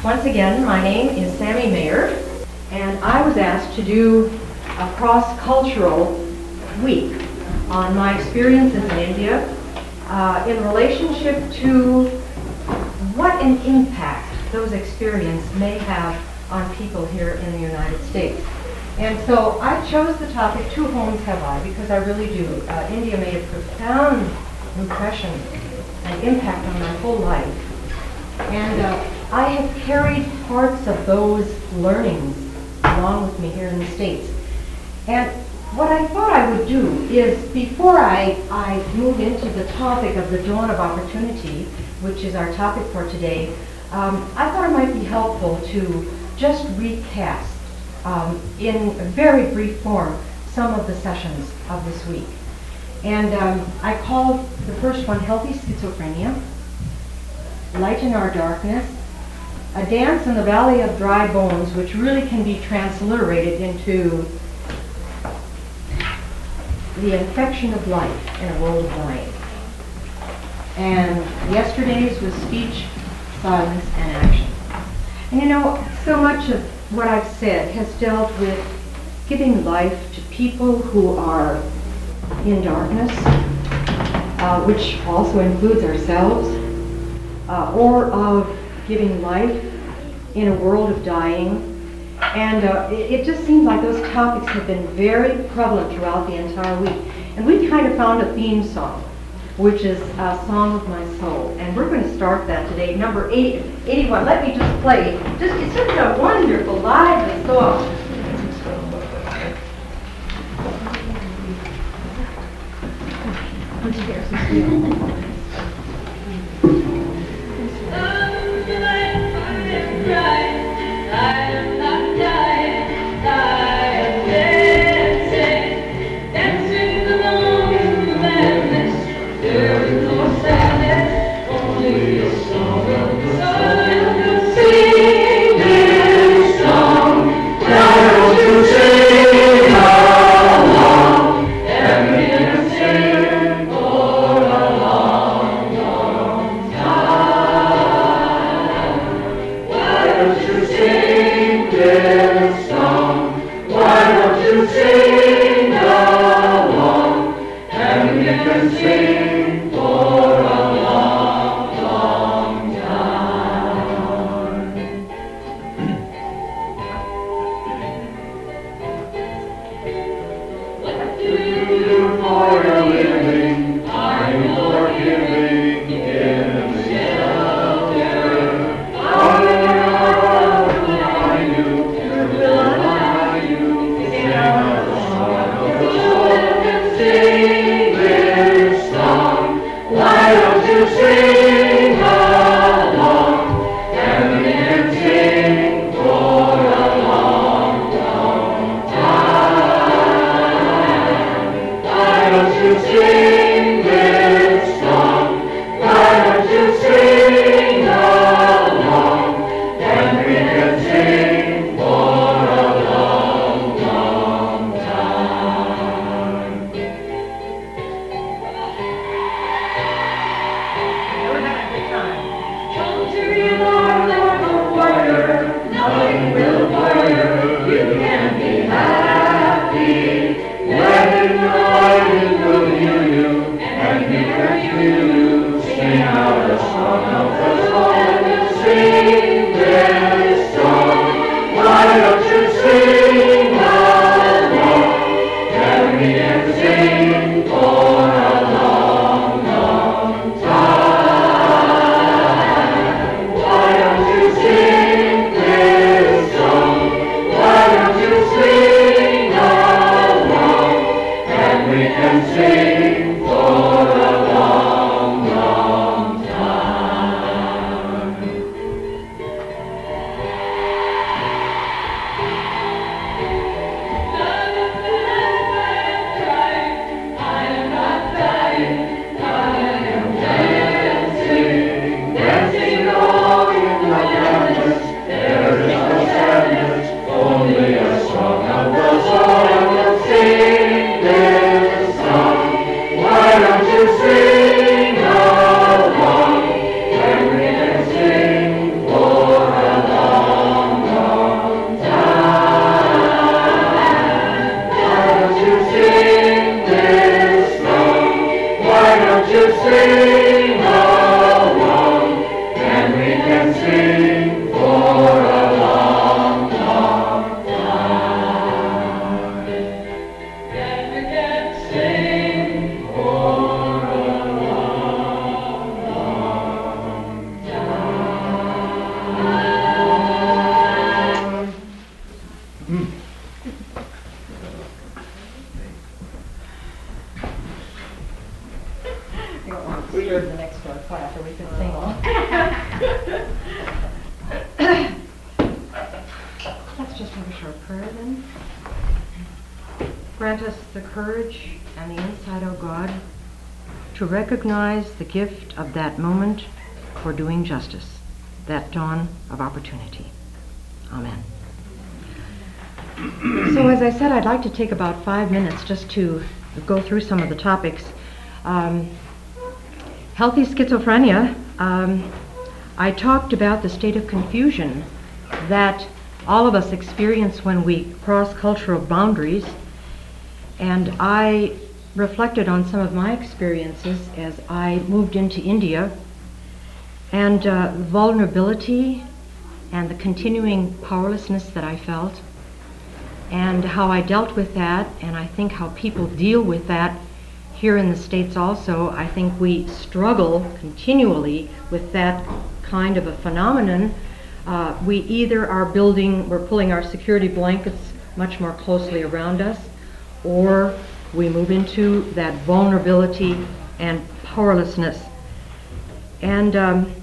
Once again, my name is Sammy Mayer, and I was asked to do a cross-cultural week on my experiences in India in relationship to what an impact those experiences may have on people here in the United States. And so I chose the topic, Two Homes Have I, because I really do. India made a profound impression and impact on my whole life. And I have carried parts of those learnings along with me here in the States. And what I thought I would do is, before I move into the topic of the dawn of opportunity, which is our topic for today, I thought it might be helpful to just recast in a very brief form some of the sessions of this week. And I called the first one Healthy Schizophrenia, Light in Our Darkness, A Dance in the Valley of Dry Bones, which really can be transliterated into The Infection of Life in a World of Dying. And yesterday's was Speech, Silence, and Action. And you know, so much of what I've said has dealt with giving life to people who are in darkness, which also includes ourselves, or of giving life in a world of dying. And it just seems like those topics have been very prevalent throughout the entire week. And we kind of found a theme song, which is a Song of My Soul. And we're going to start that today, number 81. Let me just play. It's such a wonderful, lively song. grant us the courage and the insight, O God, to recognize the gift of that moment for doing justice, that dawn of opportunity. Amen. So as I said, I'd like to take about 5 minutes just to go through some of the topics. Healthy schizophrenia, I talked about the state of confusion that all of us experience when we cross cultural boundaries, and I reflected on some of my experiences as I moved into India, and vulnerability and the continuing powerlessness that I felt, and how I dealt with that, and I think how people deal with that here in the States also. I think we struggle continually with that kind of a phenomenon. We either we're pulling our security blankets much more closely around us, or we move into that vulnerability and powerlessness. And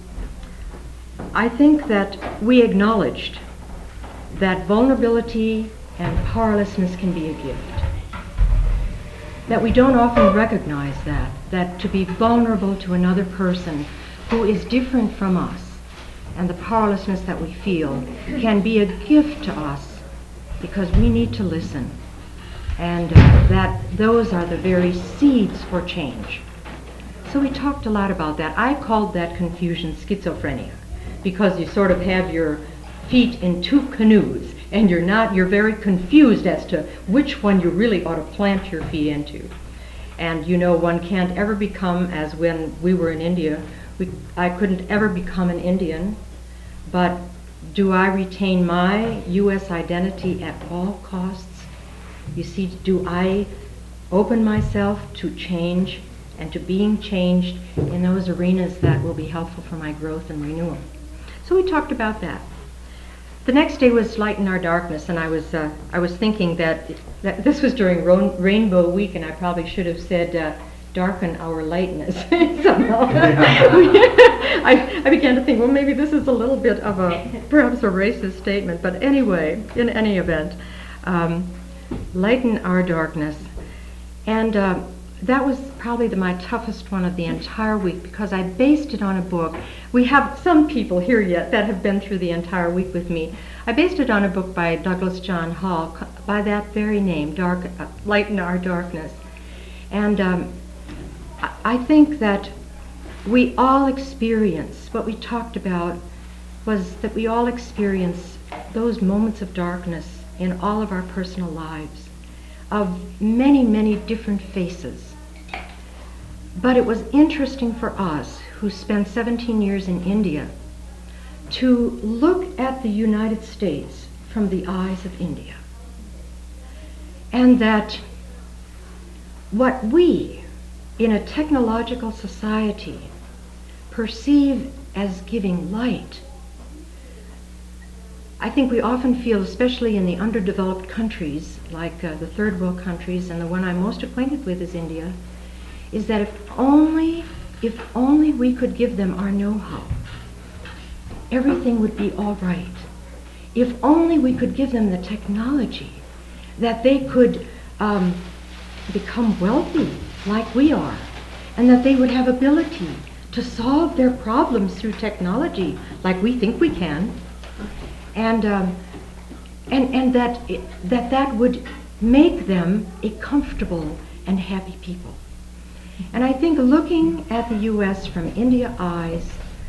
I think that we acknowledged that vulnerability and powerlessness can be a gift. That we don't often recognize that to be vulnerable to another person who is different from us, and the powerlessness that we feel can be a gift to us because we need to listen. And that those are the very seeds for change. So we talked a lot about that. I called that confusion schizophrenia because you sort of have your feet in two canoes and you're very confused as to which one you really ought to plant your feet into. And you know, one can't ever become, as when we were in India, I couldn't ever become an Indian, but do I retain my U.S. identity at all costs? You see, do I open myself to change and to being changed in those arenas that will be helpful for my growth and renewal? So we talked about that. The next day was Lighten Our Darkness, and I was thinking that this was during Rainbow Week, and I probably should have said darken our lightness somehow. I began to think, well, maybe this is a little bit of perhaps a racist statement, but anyway, in any event, lighten our darkness. And that was probably my toughest one of the entire week because I based it on a book. We have some people here yet that have been through the entire week with me. I based it on a book by Douglas John Hall by that very name, Lighten Our Darkness. And I think that we all experience, what we talked about was that we all experience those moments of darkness in all of our personal lives, of many, many different faces. But it was interesting for us, who spent 17 years in India, to look at the United States from the eyes of India. And that what we, in a technological society, perceive as giving light, I think we often feel, especially in the underdeveloped countries, like the third world countries, and the one I'm most acquainted with is India, is that if only we could give them our know-how, everything would be all right. If only we could give them the technology that they could become wealthy like we are, and that they would have ability to solve their problems through technology like we think we can, and that would make them a comfortable and happy people. And I think looking at the U.S. from India eyes,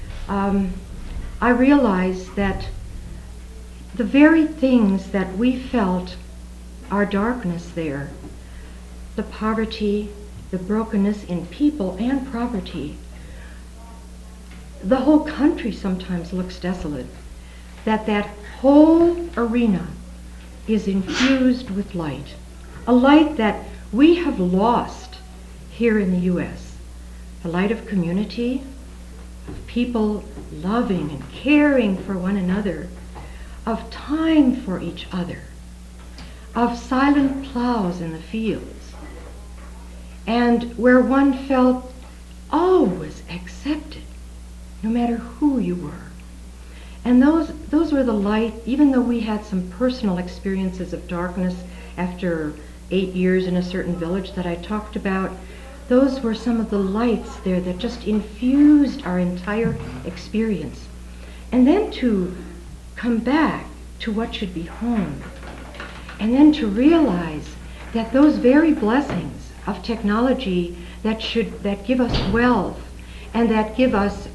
I realized that the very things that we felt our darkness there, the poverty, the brokenness in people and property, the whole country sometimes looks desolate, that whole arena is infused with light, a light that we have lost here in the U.S., the light of community, of people loving and caring for one another, of time for each other, of silent plows in the fields, and where one felt always accepted, no matter who you were. And those were the light, even though we had some personal experiences of darkness after 8 years in a certain village that I talked about, those were some of the lights there that just infused our entire experience. And then to come back to what should be home, and then to realize that those very blessings of technology that give us wealth and that give us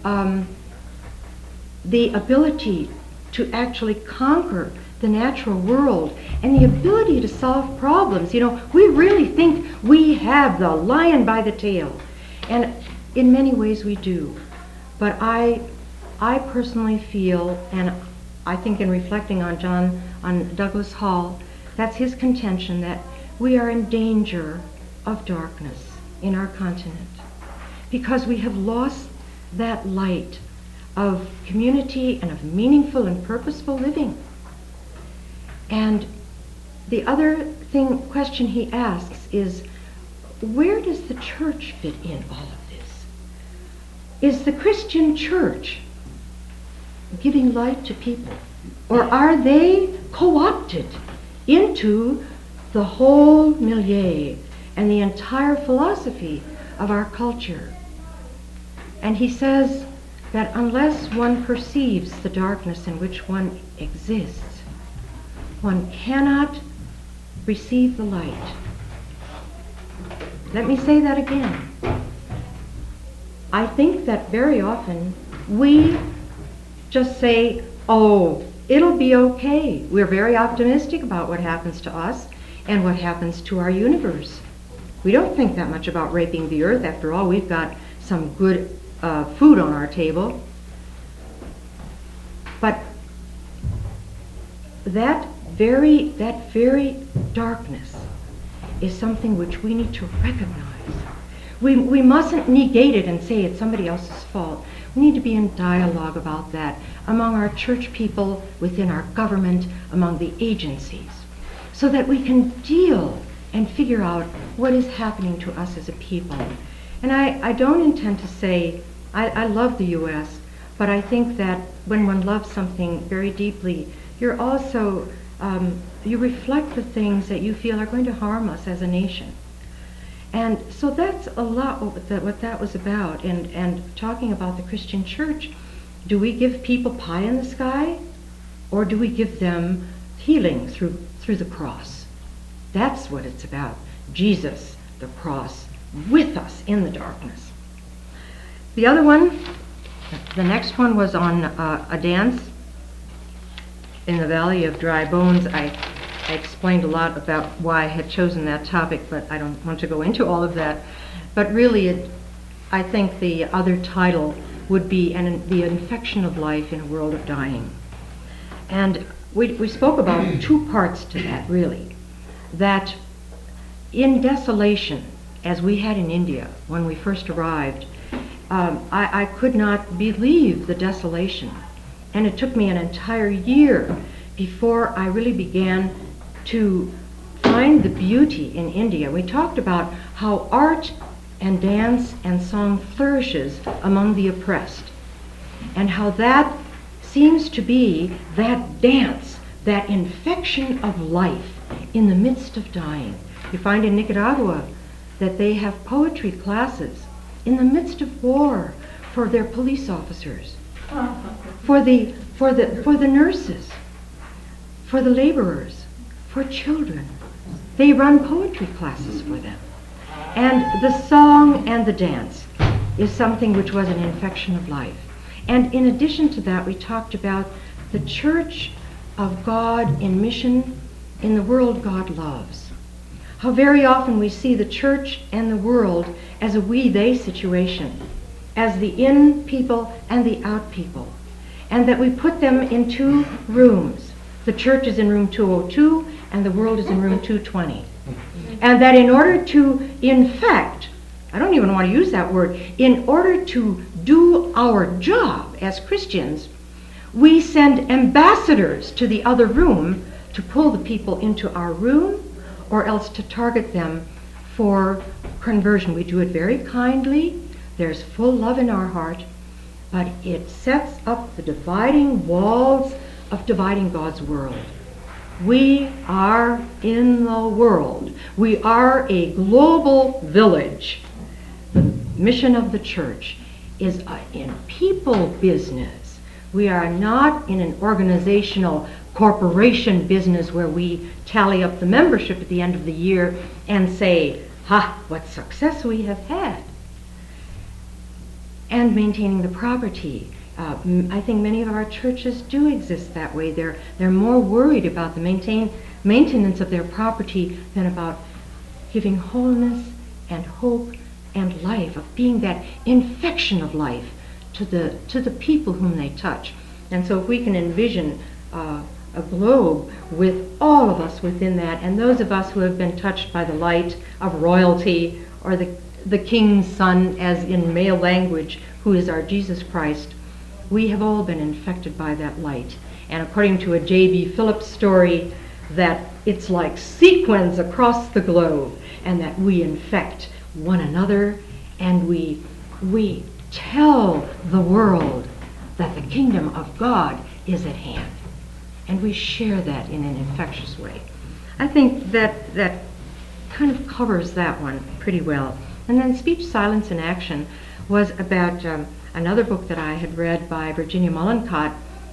the ability to actually conquer the natural world and the ability to solve problems. You know, we really think we have the lion by the tail, and in many ways we do. But I personally feel, and I think in reflecting on Douglas Hall, that's his contention, that we are in danger of darkness in our continent because we have lost that light of community and of meaningful and purposeful living. And the other question he asks is, where does the church fit in all of this? Is the Christian church giving light to people, or are they co-opted into the whole milieu and the entire philosophy of our culture? And he says that unless one perceives the darkness in which one exists, one cannot receive the light. Let me say that again. I think that very often we just say, oh, it'll be okay. We're very optimistic about what happens to us and what happens to our universe. We don't think that much about raping the earth. After all, we've got some good food on our table. But that very darkness is something which we need to recognize. We mustn't negate it and say it's somebody else's fault. We need to be in dialogue about that among our church people, within our government, among the agencies, so that we can deal and figure out what is happening to us as a people. And I don't intend to say, I love the U.S., but I think that when one loves something very deeply, you're also, you reflect the things that you feel are going to harm us as a nation. And so that's a lot what that was about. And talking about the Christian church, do we give people pie in the sky, or do we give them healing through the cross? That's what it's about. Jesus, the cross, with us in the darkness. The other one, the next one was on a dance in the Valley of Dry Bones. I explained a lot about why I had chosen that topic, but I don't want to go into all of that. But really, I think the other title would be The Infection of Life in a World of Dying. And we spoke about two parts to that, really. That in desolation, as we had in India when we first arrived, I could not believe the desolation. And it took me an entire year before I really began to find the beauty in India. We talked about how art and dance and song flourishes among the oppressed, and how that seems to be that dance, that infection of life in the midst of dying. You find in Nicaragua that they have poetry classes in the midst of war for their police officers, for the nurses, for the laborers, for children. They run poetry classes for them. And the song and the dance is something which was an infection of life. And in addition to that, we talked about the church of God in mission in the world God loves. How very often we see the church and the world as a we-they situation, as the in people and the out people, and that we put them in two rooms. The church is in room 202 and the world is in room 220. And that in order to infect, I don't even want to use that word, in order to do our job as Christians, we send ambassadors to the other room to pull the people into our room, or else to target them for conversion. We do it very kindly. There's full love in our heart, but it sets up the dividing walls of dividing God's world. We are in the world. We are a global village. The mission of the church is in people business. We are not in an organizational corporation business where we tally up the membership at the end of the year and say, ha, what success we have had. And maintaining the property. I think many of our churches do exist that way. They're more worried about the maintenance of their property than about giving wholeness and hope and life, of being that infection of life to the people whom they touch. And so if we can envision a globe with all of us within that, and those of us who have been touched by the light of royalty, or the King's Son, as in male language, who is our Jesus Christ, we have all been infected by that light. And according to a J.B. Phillips story, that it's like sequins across the globe, and that we infect one another, and we tell the world that the kingdom of God is at hand. And we share that in an infectious way. I think that kind of covers that one pretty well. And then Speech, Silence, and Action was about another book that I had read by Virginia Mollenkott,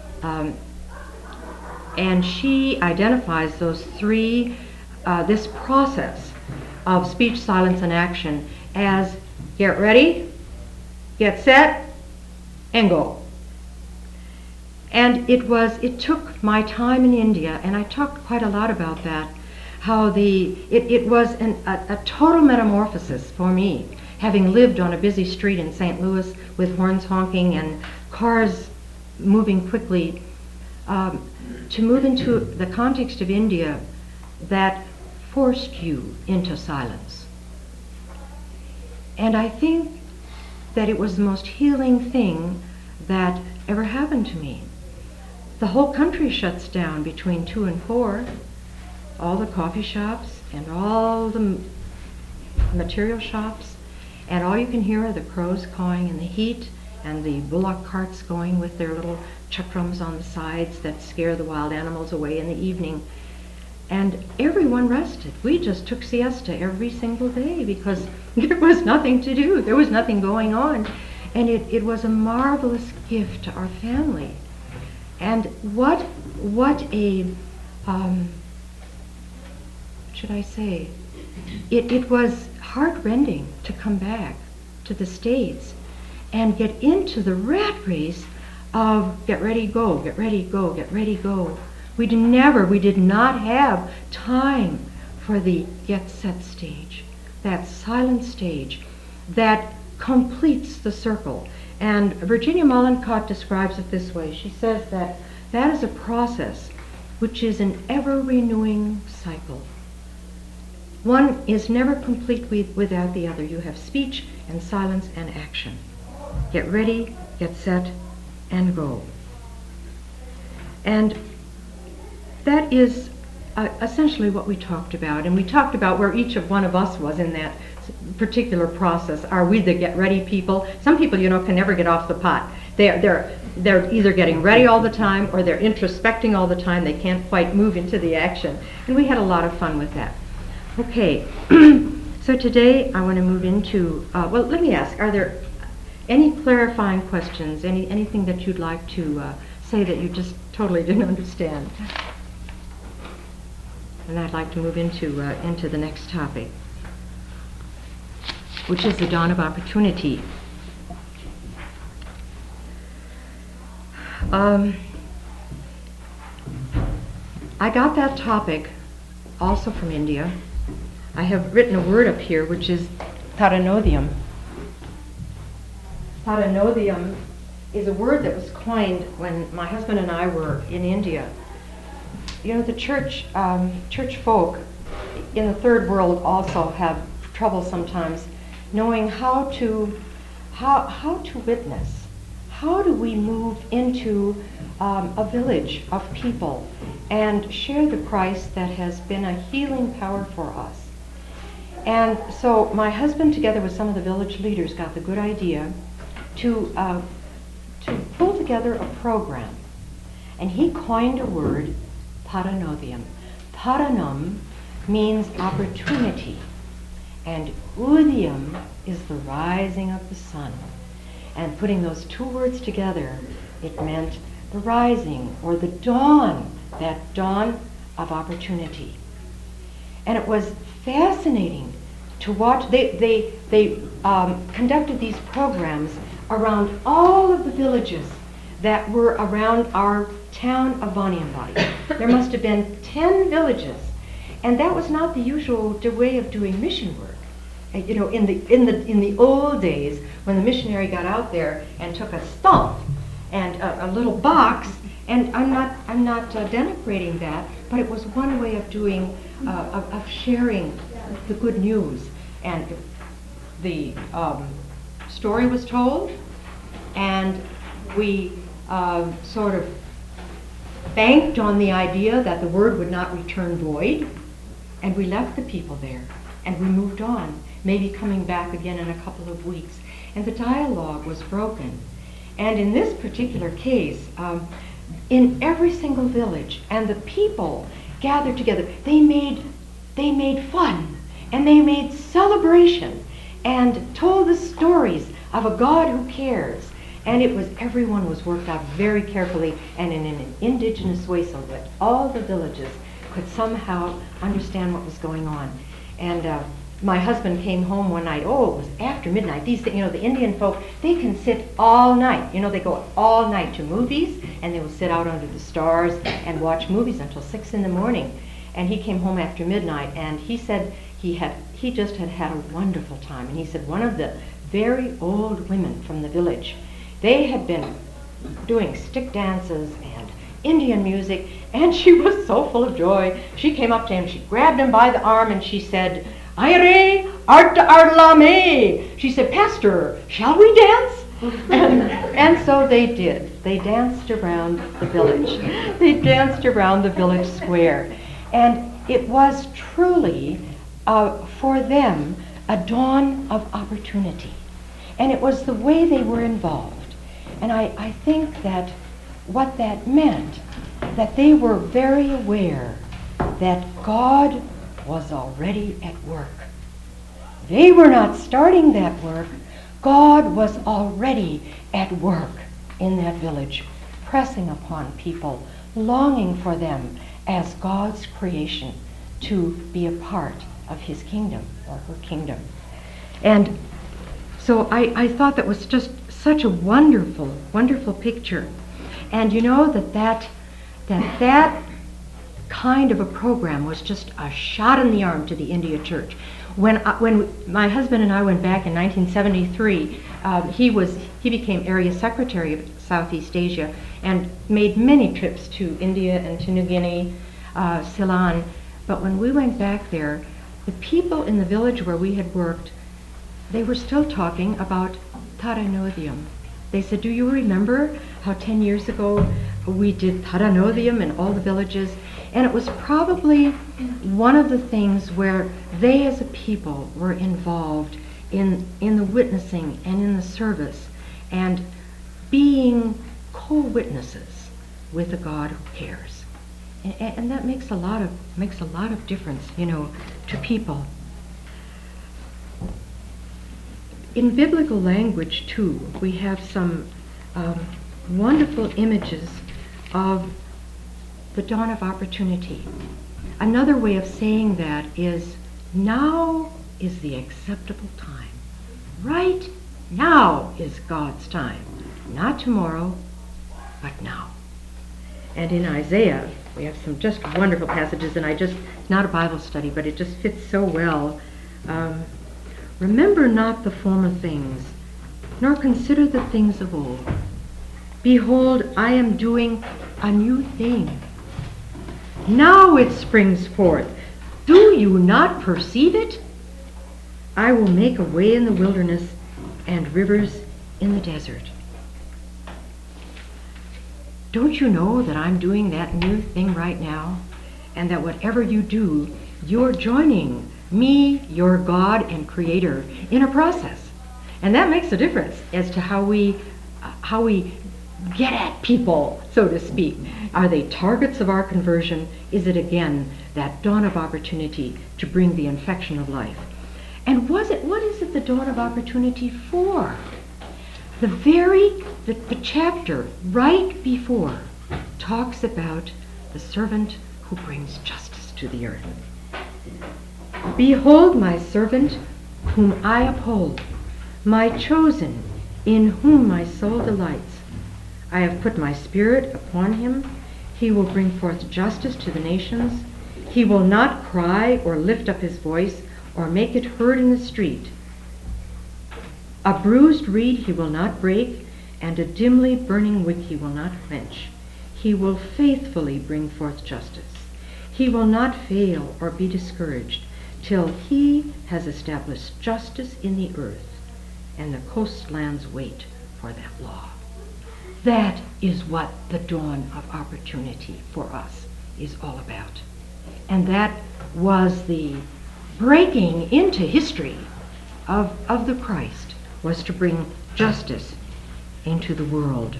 and she identifies those three, this process of speech, silence, and action as get ready, get set, and go. And it took my time in India, and I talked quite a lot about that, how it was a total metamorphosis for me, having lived on a busy street in St. Louis with horns honking and cars moving quickly, to move into the context of India that forced you into silence. And I think that it was the most healing thing that ever happened to me. The whole country shuts down between 2 and 4. All the coffee shops and all the material shops, and all you can hear are the crows cawing in the heat and the bullock carts going with their little chakrams on the sides that scare the wild animals away in the evening. And everyone rested. We just took siesta every single day because there was nothing to do. There was nothing going on. And it was a marvelous gift to our family. And what a, should I say, it was heart-rending to come back to the States and get into the rat race of get ready, go, get ready, go, get ready, go. We did not have time for the get set stage, that silent stage that completes the circle. And Virginia Mollenkott describes it this way. She says that is a process which is an ever-renewing cycle. One is never complete without the other. You have speech and silence and action. Get ready, get set, and go. And that is essentially what we talked about. And we talked about where each one of us was in that particular process. Are we the get ready people? Some people, can never get off the pot. They're either getting ready all the time or they're introspecting all the time. They can't quite move into the action. And we had a lot of fun with that. Okay, so today I want to move into, let me ask, are there any clarifying questions, anything that you'd like to say that you just totally didn't understand? And I'd like to move into the next topic, which is the dawn of opportunity. I got that topic also from India. I have written a word up here which is paranodium. Paranodium is a word that was coined when my husband and I were in India. The church folk in the third world also have trouble sometimes knowing how to witness. How do we move into a village of people and share the Christ that has been a healing power for us? And so my husband, together with some of the village leaders, got the good idea to pull together a program. And he coined a word, paranodium. Taranam means opportunity, and Udiyam is the rising of the sun. And putting those two words together, it meant the rising or the dawn, that dawn of opportunity. And it was fascinating to watch. They conducted these programs around all of the villages that were around our town of Vaniambadi. There must have been 10 villages, and that was not the usual way of doing mission work. You know, in the old days, when the missionary got out there and took a stump and a little box, and I'm not denigrating that, but it was one way of doing of sharing the good news. And the story was told, and we sort of banked on the idea that the word would not return void, and we left the people there, and we moved on, maybe coming back again in a couple of weeks. And the dialogue was broken. And in this particular case, in every single village, and the people gathered together, they made fun, and they made celebration, and told the stories of a God who cares. And everyone was worked out very carefully and in an indigenous way, so that all the villages could somehow understand what was going on. And my husband came home one night. Oh, it was after midnight. These, the Indian folk, they can sit all night. They go all night to movies, and they will sit out under the stars and watch movies until 6 in the morning. And he came home after midnight, and he said he just had a wonderful time. And he said one of the very old women from the village, they had been doing stick dances and Indian music, and she was so full of joy. She came up to him, she grabbed him by the arm, and she said, "Aire arta arlame." She said, "Pastor, shall we dance?" And so they did. They danced around the village. They danced around the village square. And it was truly, for them, a dawn of opportunity. And it was the way they were involved. And I think that what that meant, that they were very aware that God was already at work. They were not starting that work. God was already at work in that village, pressing upon people, longing for them as God's creation to be a part of his kingdom or her kingdom. And so I thought that was just such a wonderful, wonderful picture. And that kind of a program was just a shot in the arm to the India Church. When my husband and I went back in 1973, he became area secretary of Southeast Asia and made many trips to India and to New Guinea, Ceylon. But when we went back there, the people in the village where we had worked, they were still talking about Taranodium. They said, "Do you remember how 10 years ago we did Taranodium in all the villages?" And it was probably one of the things where they as a people were involved in the witnessing and in the service and being co-witnesses with a God who cares. And that makes a lot of difference, to people. In biblical language, too, we have some wonderful images of the dawn of opportunity. Another way of saying that is, now is the acceptable time. Right now is God's time. Not tomorrow, but now. And in Isaiah, we have some just wonderful passages, and it's not a Bible study, but it just fits so well. Remember not the former things, nor consider the things of old. Behold, I am doing a new thing. Now it springs forth. Do you not perceive it? I will make a way in the wilderness and rivers in the desert. Don't you know that I'm doing that new thing right now? And that whatever you do, you're joining me, your God and Creator, in a process. And that makes a difference as to how we get at people, so to speak? Are they targets of our conversion? Is it again that dawn of opportunity to bring the infection of life? And what is it the dawn of opportunity for? The chapter right before talks about the servant who brings justice to the earth. Behold my servant whom I uphold, my chosen, in whom my soul delights. I have put my spirit upon him. He will bring forth justice to the nations. He will not cry or lift up his voice or make it heard in the street. A bruised reed he will not break, and a dimly burning wick he will not quench. He will faithfully bring forth justice. He will not fail or be discouraged till he has established justice in the earth, and the coastlands wait for that law. That is what the dawn of opportunity for us is all about. And that was the breaking into history of the Christ, was to bring justice into the world.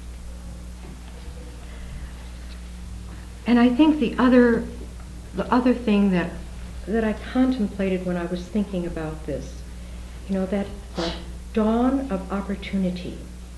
And I think the other thing that I contemplated when I was thinking about this, that dawn of opportunity,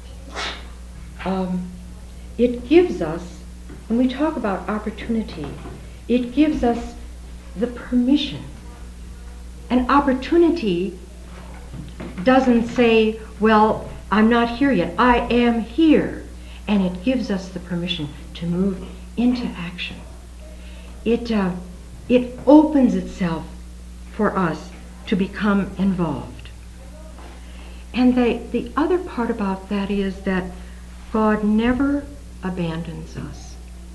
it gives us, when we talk about opportunity, it gives us the permission. An opportunity doesn't say, well, I'm not here yet. I am here. And it gives us the permission to move into action. It opens itself for us to become involved. And the other part about that is that God never abandons us.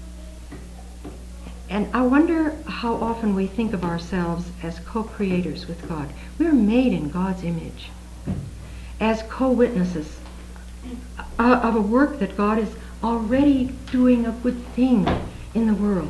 And I wonder how often we think of ourselves as co-creators with God. We're made in God's image, as co-witnesses of a work that God is already doing a good thing in the world.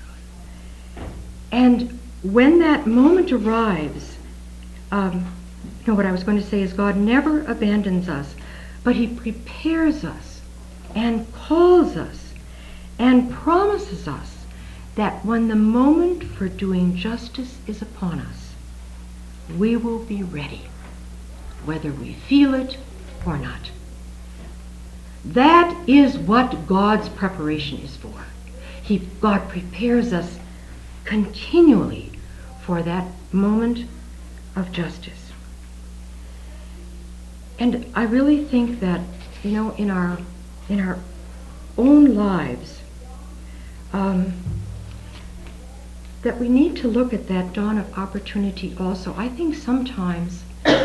And when that moment arrives, what I was going to say is God never abandons us, but he prepares us and calls us and promises us that when the moment for doing justice is upon us, we will be ready, whether we feel it or not. That is what God's preparation is for. God prepares us continually for that moment of justice. And I really think that, in our own lives, that we need to look at that dawn of opportunity also. I think sometimes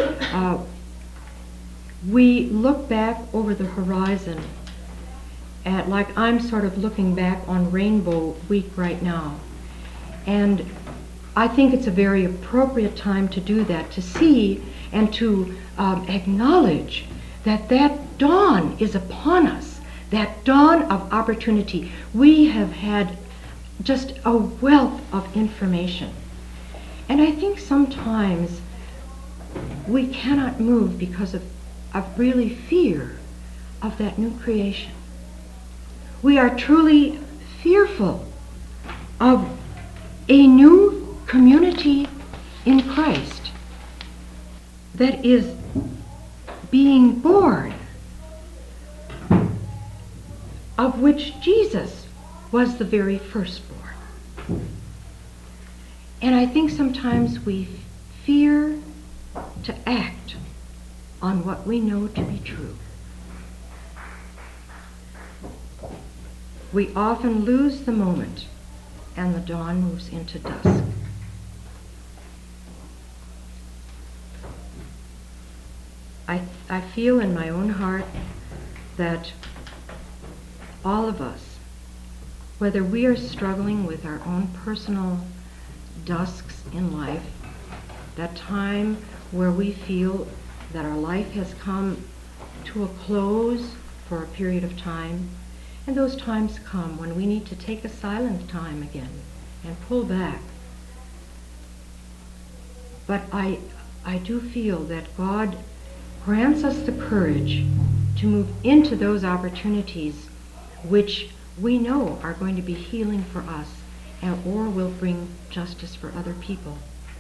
we look back over the horizon at, like I'm sort of looking back on Rainbow Week right now. And I think it's a very appropriate time to do that, to see and to acknowledge that dawn is upon us, that dawn of opportunity. We have had just a wealth of information. And I think sometimes we cannot move because of really fear of that new creation. We are truly fearful of a new community in Christ that is being born, of which Jesus was the very firstborn. And I think sometimes we fear to act on what we know to be true. We often lose the moment, and the dawn moves into dusk. I feel in my own heart that all of us, whether we are struggling with our own personal dusks in life, that time where we feel that our life has come to a close for a period of time, and those times come when we need to take a silent time again and pull back. But I do feel that God grants us the courage to move into those opportunities which we know are going to be healing for us or will bring justice for other people.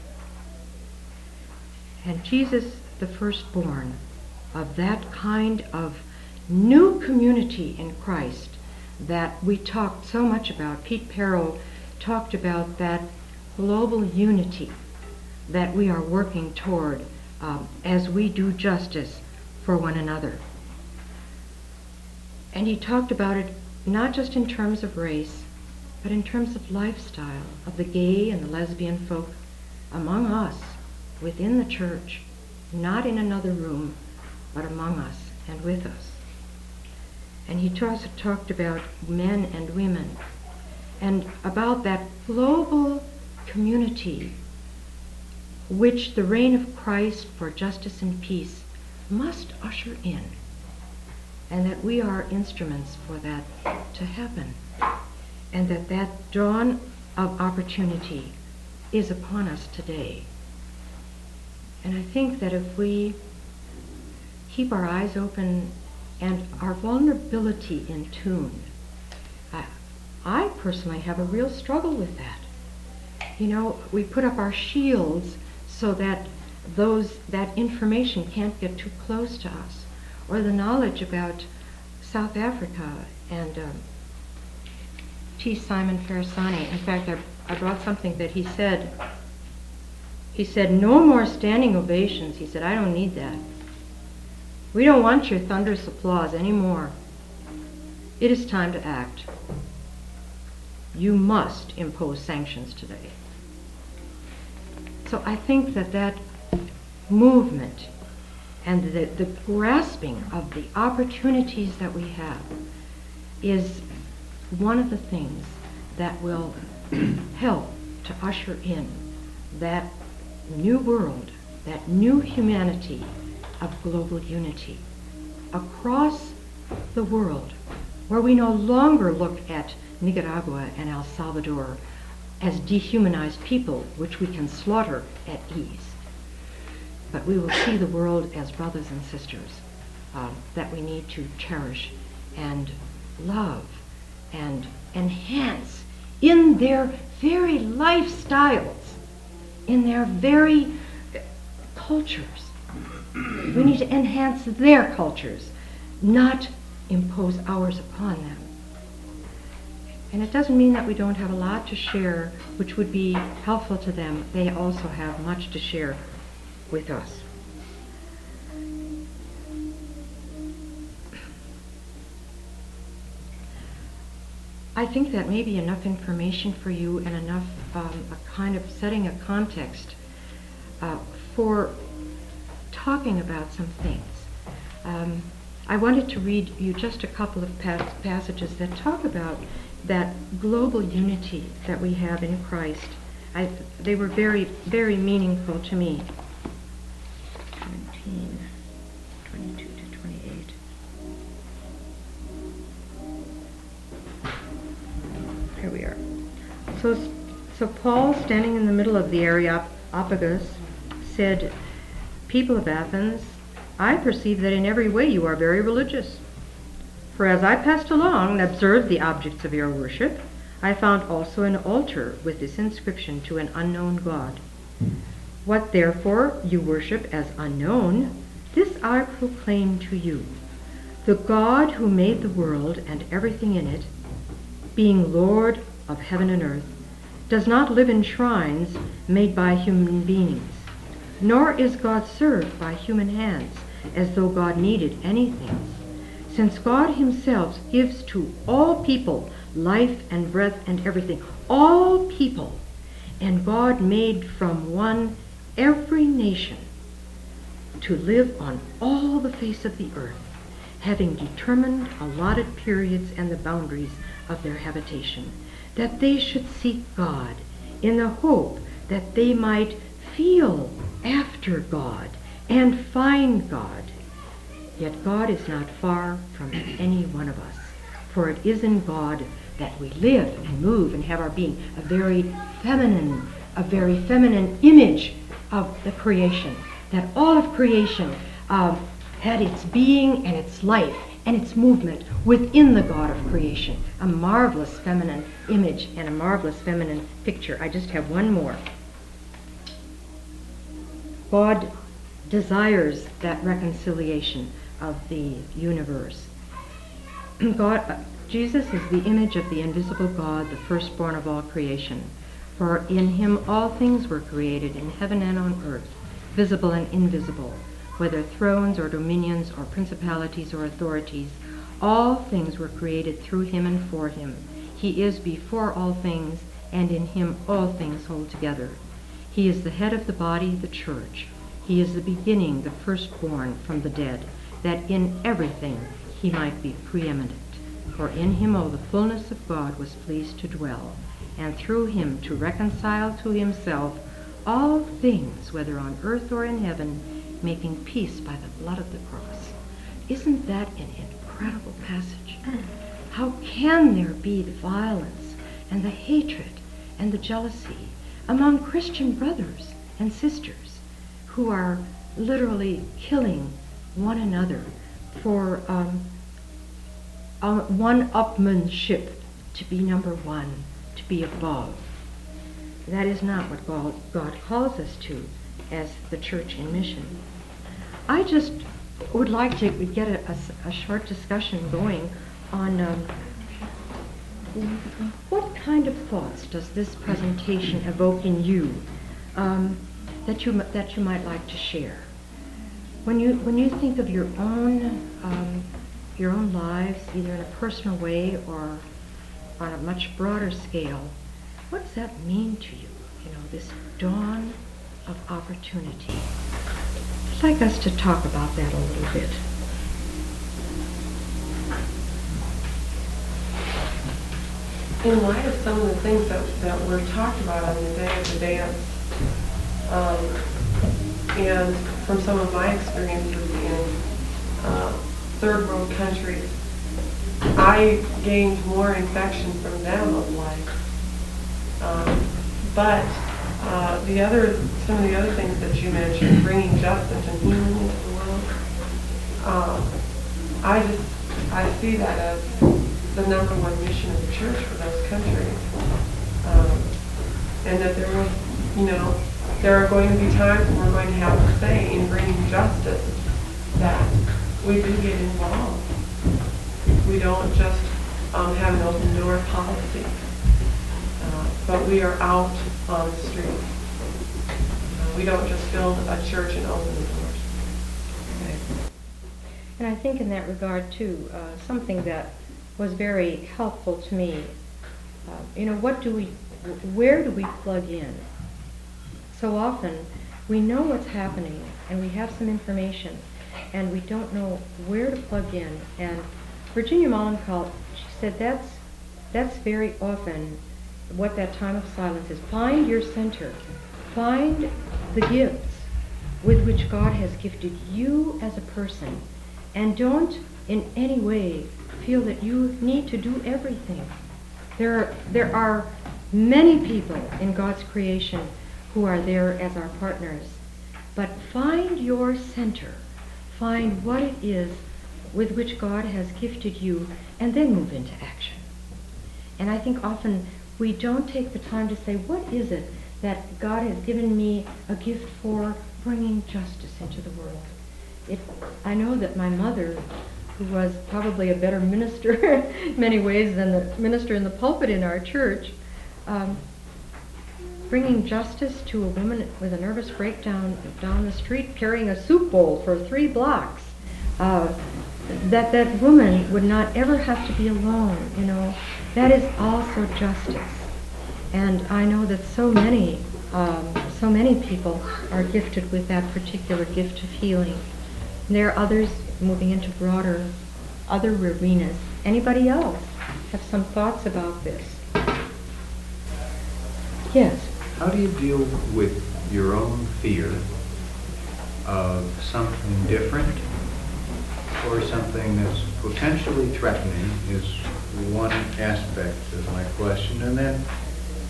And Jesus, the firstborn of that kind of new community in Christ that we talked so much about. Pete Perrow talked about that global unity that we are working toward as we do justice for one another. And he talked about it not just in terms of race, but in terms of lifestyle, of the gay and the lesbian folk among us, within the church, not in another room, but among us and with us. And he also talked about men and women, and about that global community which the reign of Christ for justice and peace must usher in, and that we are instruments for that to happen, and that dawn of opportunity is upon us today. And I think that if we keep our eyes open and our vulnerability in tune, I personally have a real struggle with that. You know, we put up our shields so that that information can't get too close to us, or the knowledge about South Africa and T. Simon Farasani. In fact, I brought something that he said. He said, "No more standing ovations." He said, "I don't need that. We don't want your thunderous applause anymore. It is time to act. You must impose sanctions today." So I think that movement and the grasping of the opportunities that we have is one of the things that will help to usher in that new world, that new humanity of global unity across the world, where we no longer look at Nicaragua and El Salvador as dehumanized people which we can slaughter at ease, but we will see the world as brothers and sisters that we need to cherish and love and enhance in their very lifestyles, in their very cultures. We need to enhance their cultures, not impose ours upon them. And it doesn't mean that we don't have a lot to share which would be helpful to them. They also have much to share with us. I think that may be enough information for you and enough a kind of setting a context for talking about some things. I wanted to read you just a couple of passages that talk about that global unity that we have in Christ. They were very, very meaningful to me. 19, 22 to 28. Here we are. So Paul, standing in the middle of the Areopagus, said, "People of Athens, I perceive that in every way you are very religious. For as I passed along and observed the objects of your worship, I found also an altar with this inscription to an unknown God. What therefore you worship as unknown, this I proclaim to you. The God who made the world and everything in it, being Lord of heaven and earth, does not live in shrines made by human beings, nor is God served by human hands, as though God needed anything, since God himself gives to all people life and breath and everything, all people, and God made from one every nation to live on all the face of the earth, having determined allotted periods and the boundaries of their habitation, that they should seek God in the hope that they might feel after God and find God. Yet God is not far from any one of us, for it is in God that we live and move and have our being, a very feminine image of the creation, that all of creation had its being and its life and its movement within the God of creation. A marvelous feminine image and a marvelous feminine picture. I just have one more. God desires that reconciliation of the universe. Jesus is the image of the invisible God, the firstborn of all creation. For in him all things were created, in heaven and on earth, visible and invisible, whether thrones or dominions or principalities or authorities. All things were created through him and for him. He is before all things, and in him all things hold together. He is the head of the body, the church. He is the beginning, the firstborn from the dead, that in everything he might be preeminent. For in him all the fullness of God was pleased to dwell, and through him to reconcile to himself all things, whether on earth or in heaven, making peace by the blood of the cross. Isn't that an incredible passage? How can there be the violence and the hatred and the jealousy among Christian brothers and sisters who are literally killing one another for one-upmanship, to be number one, to be above? That is not what God calls us to as the church in mission. I just would like to get a short discussion going on what kind of thoughts does this presentation evoke in you that you might like to share. When you think of your own lives, either in a personal way or on a much broader scale, what does that mean to you? This dawn of opportunity. I'd like us to talk about that a little bit. In light of some of the things that were talked about on the day of the dance, and from some of my experiences in third world countries, I gained more infection from them of life. But some of the other things that you mentioned, bringing justice and healing into the world, I see that as the number one mission of the church for those countries. And that there are going to be times when we're going to have to say in bringing justice that we do get involved. We don't just have an open door policy, but we are out on the street. We don't just build a church and open the doors. Okay. And I think in that regard too, something that was very helpful to me, where do we plug in? So often we know what's happening and we have some information and we don't know where to plug in. And Virginia Mollenkalt, she said that's very often what that time of silence is. Find your center. Find the gifts with which God has gifted you as a person, and don't in any way feel that you need to do everything. There are many people in God's creation who are there as our partners, but find your center. Find what it is with which God has gifted you, and then move into action. And I think often we don't take the time to say, what is it that God has given me a gift for bringing justice into the world? I know that my mother, who was probably a better minister in many ways than the minister in the pulpit in our church, bringing justice to a woman with a nervous breakdown down the street carrying a soup bowl for 3 blocks, that woman would not ever have to be alone. That is also justice. And I know that so many people are gifted with that particular gift of healing. And there are others moving into other arenas. Anybody else have some thoughts about this? Yes. How do you deal with your own fear of something different or something that's potentially threatening is one aspect of my question. And then,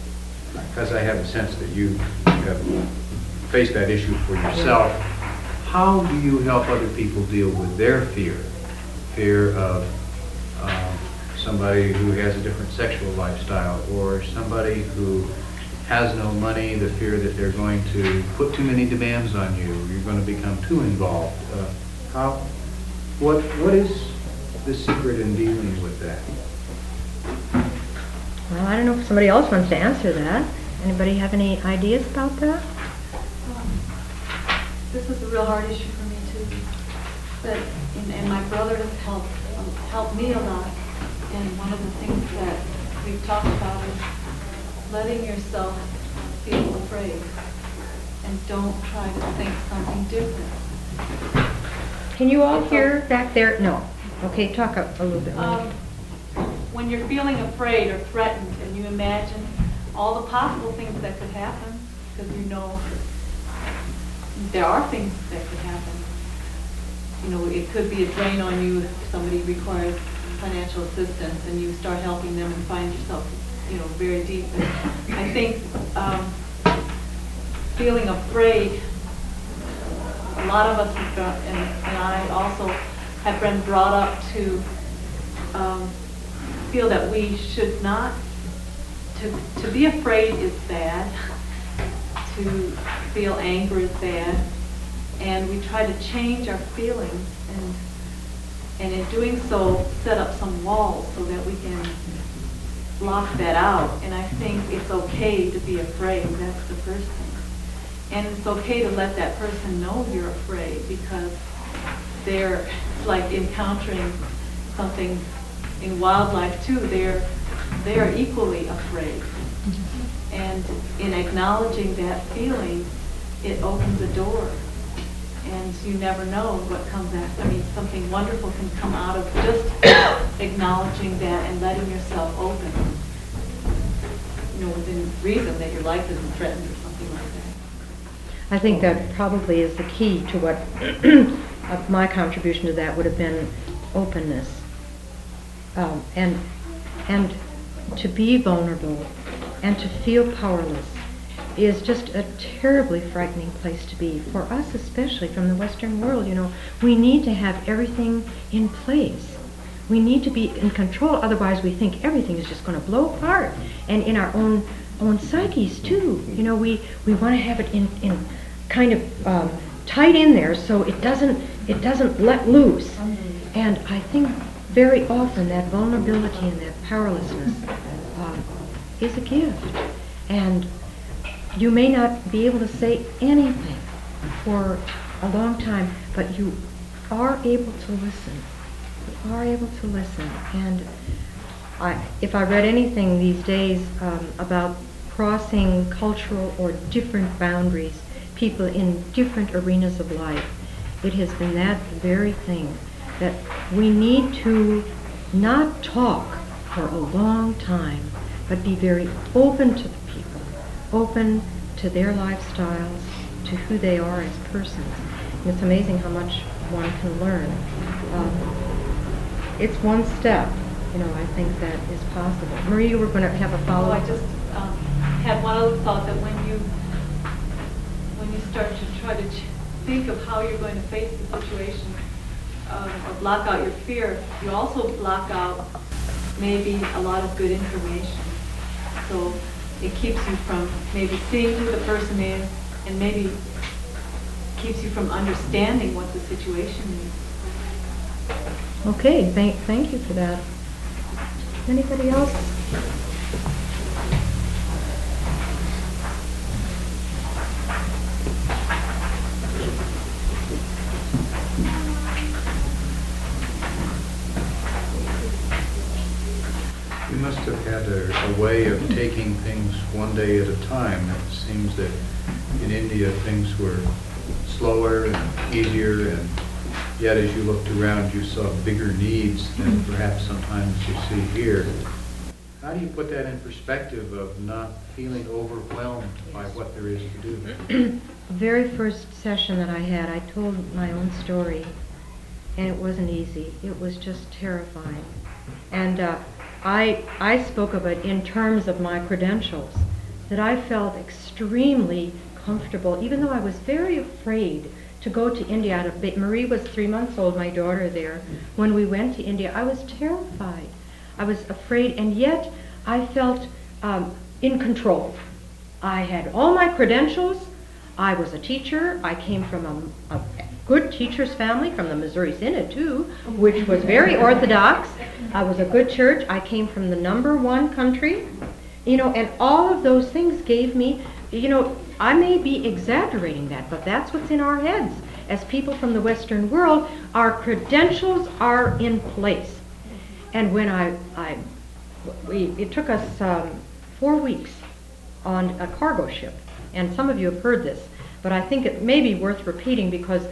because I have a sense that you have faced that issue for yourself, how do you help other people deal with their fear? Fear of somebody who has a different sexual lifestyle, or somebody who has no money, the fear that they're going to put too many demands on you, you're going to become too involved. What is the secret in dealing with that? Well, I don't know if somebody else wants to answer that. Anybody have any ideas about that? This is a real hard issue for me too. But and my brother has helped me a lot. And one of the things that we've talked about is letting yourself feel afraid, and don't try to think something different. Can you all hear back there? No. Okay, talk up a little bit more. When you're feeling afraid or threatened, and you imagine all the possible things that could happen, because you know there are things that could happen. You know, it could be a drain on you if somebody requires financial assistance and you start helping them and find yourself, you know, very deep. And I think feeling afraid, a lot of us have got, and I also have been brought up to feel that we should not, to be afraid is bad, to feel anger is bad, and we try to change our feelings, and in doing so set up some walls so that we can block that out. And I think it's okay to be afraid. That's the first thing. And it's okay to let that person know you're afraid, because they're like encountering something in wildlife too. They're equally afraid. And in acknowledging that feeling, it opens a door. And you never know what comes after. I mean, something wonderful can come out of just acknowledging that and letting yourself open. You know, within reason that your life isn't threatened or something like that. I think that probably is the key to what my contribution to that would have been openness. And to be vulnerable and to feel powerless is just a terribly frightening place to be, for us especially from the Western world. You know, we need to have everything in place. We need to be in control, otherwise we think everything is just going to blow apart. And in our own psyches too. You know, we want to have it in kind of tight in there so it doesn't let loose. And I think very often that vulnerability and that powerlessness is a gift. And you may not be able to say anything for a long time, but you are able to listen. You are able to listen. And if I read anything these days about crossing cultural or different boundaries, people in different arenas of life, it has been that very thing, that we need to not talk for a long time, but be very open to the people, open to their lifestyles, to who they are as persons. And it's amazing how much one can learn. It's one step, you know, I think that is possible. Marie, you were going to have a follow-up? I just had one other thought, that when you start to try to think of how you're going to face the situation, or block out your fear, you also block out maybe a lot of good information. So it keeps you from maybe seeing who the person is, and maybe keeps you from understanding what the situation is. Okay, thank you for that. Anybody else? You must have had a way of taking things one day at a time. It seems that in India things were slower and easier, and yet as you looked around you saw bigger needs than perhaps sometimes you see here. How do you put that in perspective of not feeling overwhelmed by what there is to do? The very first session that I had, I told my own story, and it wasn't easy. It was just terrifying. And I spoke of it in terms of my credentials, that I felt extremely comfortable, even though I was very afraid to go to India. Marie was 3 months old, my daughter there. When we went to India, I was terrified. I was afraid, and yet I felt in control. I had all my credentials. I was a teacher. I came from a good teacher's family, from the Missouri Synod too, which was very orthodox. I was a good church. I came from the #1 country, and all of those things gave me, I may be exaggerating that, but that's what's in our heads. As people from the Western world, our credentials are in place. And when it took us 4 weeks on a cargo ship, and some of you have heard this, but I think it may be worth repeating because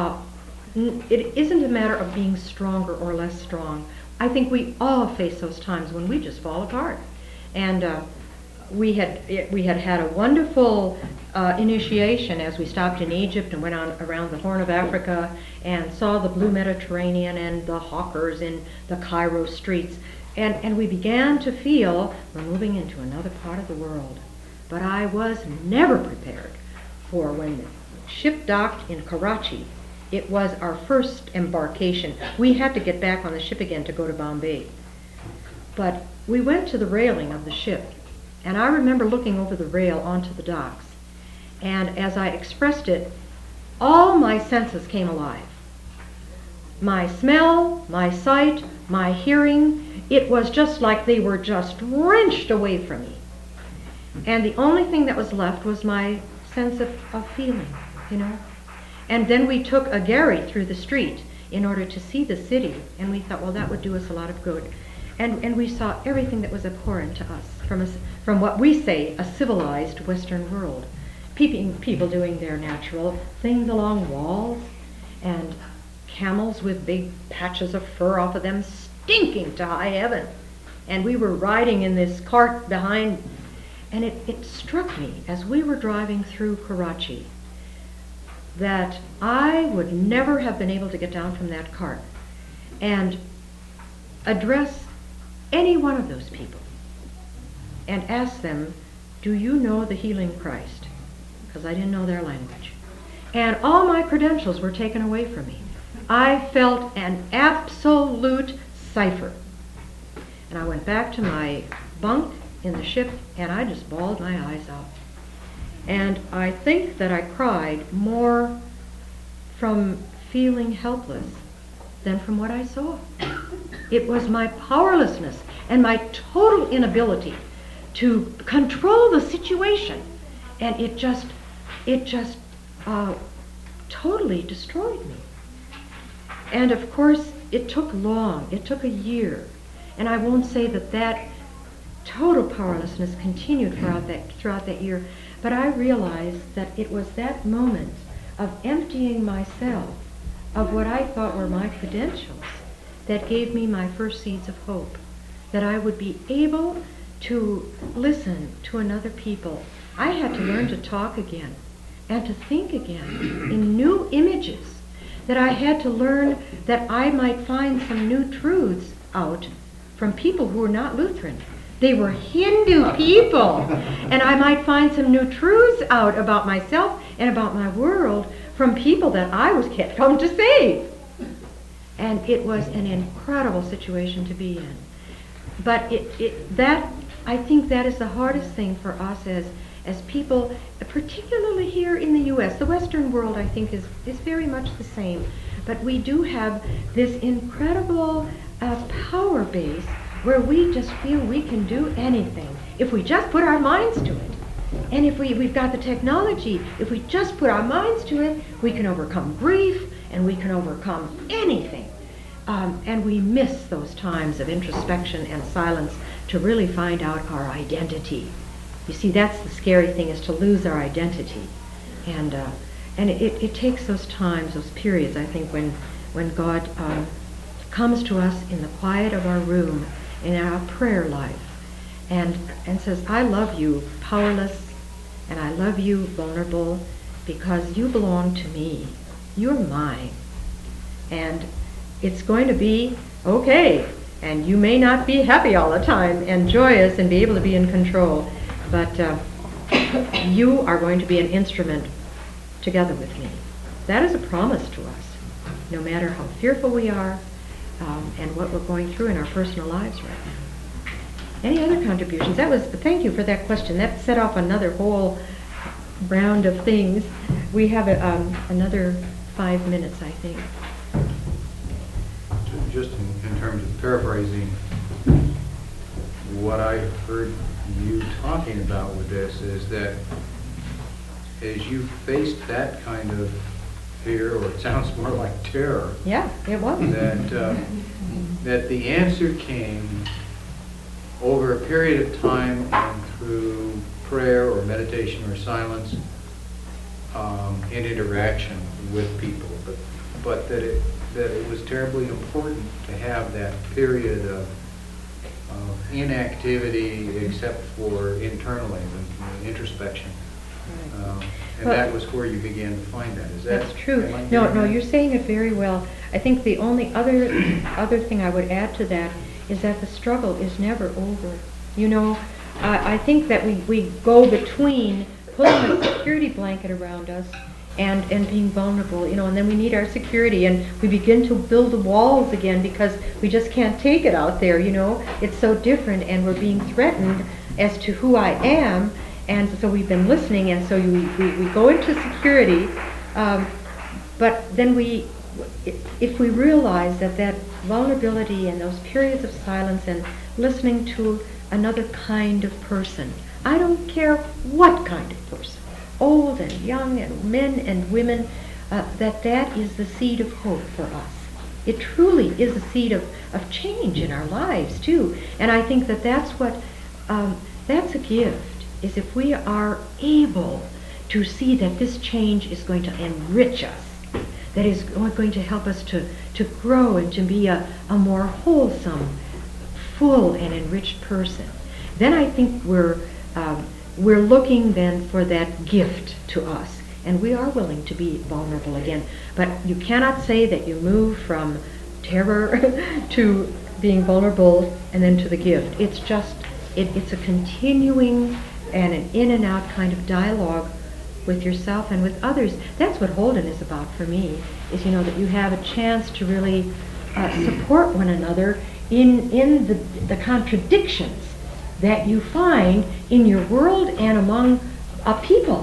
it isn't a matter of being stronger or less strong. I think we all face those times when we just fall apart. And we had a wonderful initiation as we stopped in Egypt and went on around the Horn of Africa and saw the blue Mediterranean and the hawkers in the Cairo streets. And we began to feel we're moving into another part of the world. But I was never prepared for when the ship docked in Karachi. It was our first embarkation. We had to get back on the ship again to go to Bombay. But we went to the railing of the ship, and I remember looking over the rail onto the docks. And as I expressed it, all my senses came alive. My smell, my sight, my hearing, it was just like they were just wrenched away from me. And the only thing that was left was my sense of feeling, And then we took a gharry through the street in order to see the city, and we thought, well, that would do us a lot of good. And we saw everything that was abhorrent to us from what we say a civilized Western world. People doing their natural things along walls, and camels with big patches of fur off of them stinking to high heaven. And we were riding in this cart behind, and it struck me as we were driving through Karachi that I would never have been able to get down from that cart and address any one of those people and ask them, do you know the healing Christ? Because I didn't know their language. And all my credentials were taken away from me. I felt an absolute cipher. And I went back to my bunk in the ship, and I just bawled my eyes out. And I think that I cried more from feeling helpless than from what I saw. It was my powerlessness and my total inability to control the situation, and it just totally destroyed me. And of course, it took long. It took a year, and I won't say that total powerlessness continued throughout that year, but I realized that it was that moment of emptying myself of what I thought were my credentials that gave me my first seeds of hope, that I would be able to listen to another people. I had to learn to talk again and to think again in new images, that I had to learn that I might find some new truths out from people who were not Lutheran. They were Hindu people. And I might find some new truths out about myself and about my world from people that I was come to save. And it was an incredible situation to be in. But I think that is the hardest thing for us as people, particularly here in the U.S. The Western world, I think, is very much the same. But we do have this incredible power base where we just feel we can do anything if we just put our minds to it. And if we've got the technology, if we just put our minds to it, we can overcome grief and we can overcome anything. And we miss those times of introspection and silence to really find out our identity. You see, that's the scary thing, is to lose our identity. And it takes those times, those periods, I think, when God comes to us in the quiet of our room, in our prayer life, and says, I love you powerless, and I love you vulnerable, because you belong to me. You're mine. And it's going to be okay. And you may not be happy all the time and joyous and be able to be in control, but you are going to be an instrument together with me. that is a promise to us, no matter how fearful we are and what we're going through in our personal lives right now. Any other contributions? Thank you for that question. That set off another whole round of things. We have another 5 minutes, I think. Just in terms of paraphrasing, what I heard you talking about with this is that as you faced that kind of fear, or it sounds more like terror, Yeah, it was. that the answer came over a period of time and through prayer or meditation or silence in interaction with people, but that it was terribly important to have that period of inactivity except for internally, the introspection. And Well, that was where you began to find that. Is that? That's true. am I No, getting no, that? you're saying it very well. I think the only other thing I would add to that is that the struggle is never over. You know, I think that we go between pulling a security blanket around us and being vulnerable, you know, and then we need our security, and we begin to build the walls again because we just can't take it out there, you know. It's so different, and we're being threatened as to who I am, and so we've been listening, and so we go into security, but then if we realize that vulnerability and those periods of silence and listening to another kind of person, I don't care what kind of person, old and young and men and women, that is the seed of hope for us. It truly is a seed of change in our lives too. And I think that's a gift, is if we are able to see that this change is going to enrich us, that is going to help us to grow and to be a more wholesome, full and enriched person. Then I think we're looking then for that gift to us, and we are willing to be vulnerable again. But you cannot say that you move from terror to being vulnerable and then to the gift. It's just, it's a continuing and an in and out kind of dialogue with yourself and with others. That's what Holden is about for me, is, you know, that you have a chance to really support one another in the contradictions that you find in your world and among people.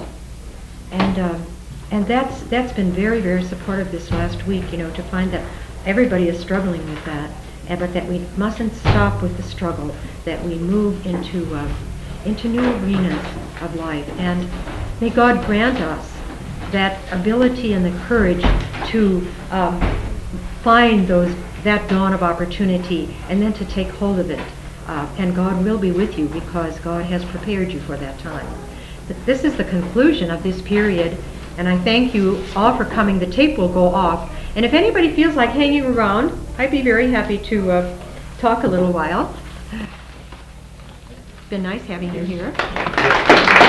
And that's been very, very supportive this last week, you know, to find that everybody is struggling with that, but that we mustn't stop with the struggle, that we move into new arenas of life. And may God grant us that ability and the courage to find that dawn of opportunity and then to take hold of it. And God will be with you because God has prepared you for that time. But this is the conclusion of this period, and I thank you all for coming. The tape will go off, and if anybody feels like hanging around, I'd be very happy to talk a little while. It's been nice having you here.